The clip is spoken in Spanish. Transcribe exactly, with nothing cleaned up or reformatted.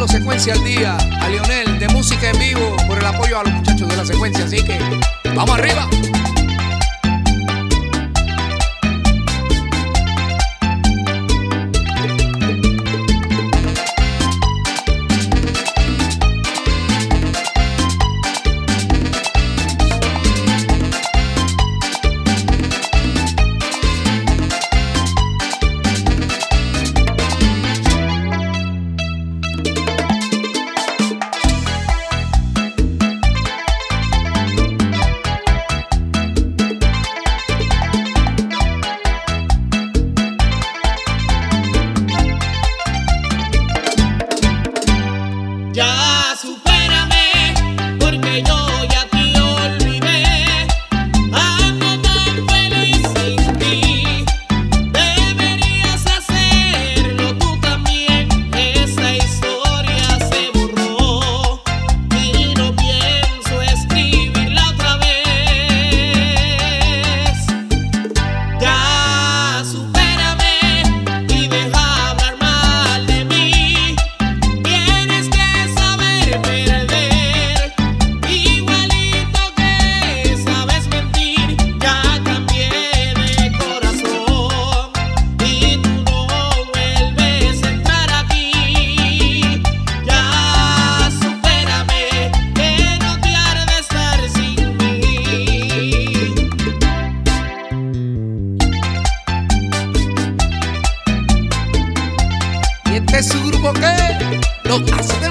escuchando Secuencia al Día, a Lionel de Música en Vivo, por el apoyo a los muchachos de la Secuencia, así que ¡vamos arriba! Ya supérame, porque yo ya te olvidé. Ando tan feliz sin ti. Deberías hacerlo tú también. Esa historia se borró y no pienso escribirla otra vez. Ya supérame y deja hablar mal de mí. Tienes que perder, igualito que sabes mentir. Ya cambié de corazón y tú no vuelves a entrar aquí. Ya supérame, que no te haré estar sin mí. Y este es su grupo que lo hace de